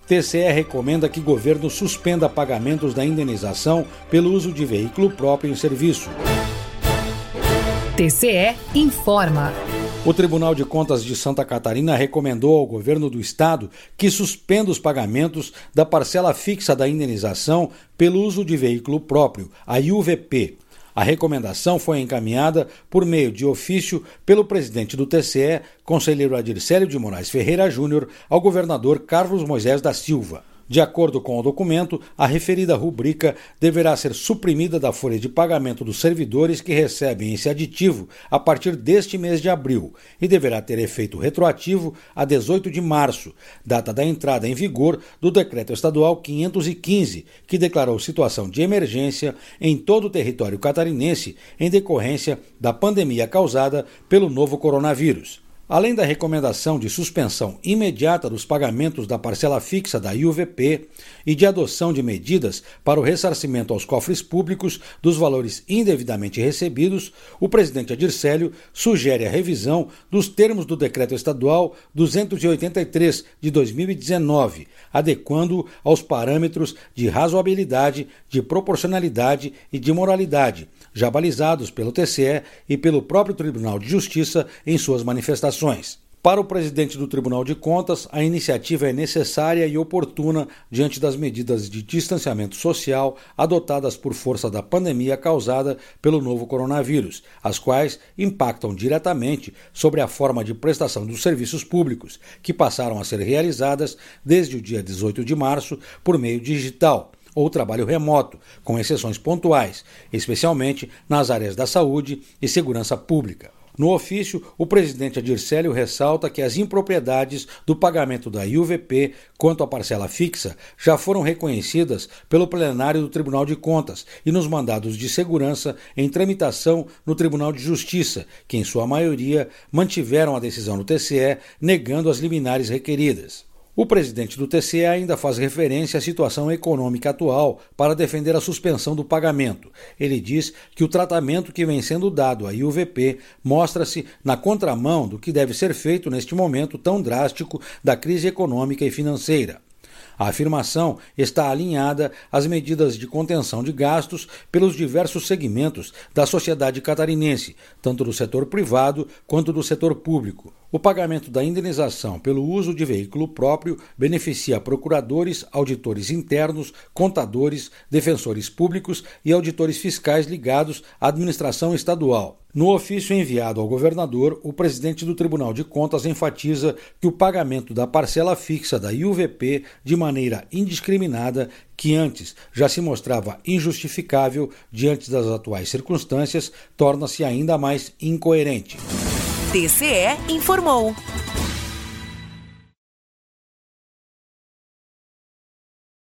TCE recomenda que governo suspenda pagamentos da indenização pelo uso de veículo próprio em serviço. TCE informa. O Tribunal de Contas de Santa Catarina recomendou ao governo do estado que suspenda os pagamentos da parcela fixa da indenização pelo uso de veículo próprio, a IUVP. A recomendação foi encaminhada por meio de ofício pelo presidente do TCE, conselheiro Adircélio de Moraes Ferreira Júnior, ao governador Carlos Moisés da Silva. De acordo com o documento, a referida rubrica deverá ser suprimida da folha de pagamento dos servidores que recebem esse aditivo a partir deste mês de abril e deverá ter efeito retroativo a 18 de março, data da entrada em vigor do Decreto Estadual 515, que declarou situação de emergência em todo o território catarinense em decorrência da pandemia causada pelo novo coronavírus. Além da recomendação de suspensão imediata dos pagamentos da parcela fixa da IUVP e de adoção de medidas para o ressarcimento aos cofres públicos dos valores indevidamente recebidos, o presidente Adircélio sugere a revisão dos termos do Decreto Estadual 283 de 2019, adequando-o aos parâmetros de razoabilidade, de proporcionalidade e de moralidade, já balizados pelo TCE e pelo próprio Tribunal de Justiça em suas manifestações. Para o presidente do Tribunal de Contas, a iniciativa é necessária e oportuna diante das medidas de distanciamento social adotadas por força da pandemia causada pelo novo coronavírus, as quais impactam diretamente sobre a forma de prestação dos serviços públicos, que passaram a ser realizadas desde o dia 18 de março por meio digital ou trabalho remoto, com exceções pontuais, especialmente nas áreas da saúde e segurança pública. No ofício, o presidente Adircélio ressalta que as impropriedades do pagamento da IUVP quanto à parcela fixa já foram reconhecidas pelo plenário do Tribunal de Contas e nos mandados de segurança em tramitação no Tribunal de Justiça, que em sua maioria mantiveram a decisão do TCE, negando as liminares requeridas. O presidente do TCE ainda faz referência à situação econômica atual para defender a suspensão do pagamento. Ele diz que o tratamento que vem sendo dado à IUVP mostra-se na contramão do que deve ser feito neste momento tão drástico da crise econômica e financeira. A afirmação está alinhada às medidas de contenção de gastos pelos diversos segmentos da sociedade catarinense, tanto do setor privado quanto do setor público. O pagamento da indenização pelo uso de veículo próprio beneficia procuradores, auditores internos, contadores, defensores públicos e auditores fiscais ligados à administração estadual. No ofício enviado ao governador, o presidente do Tribunal de Contas enfatiza que o pagamento da parcela fixa da IUVP de maneira indiscriminada, que antes já se mostrava injustificável diante das atuais circunstâncias, torna-se ainda mais incoerente. TCE informou.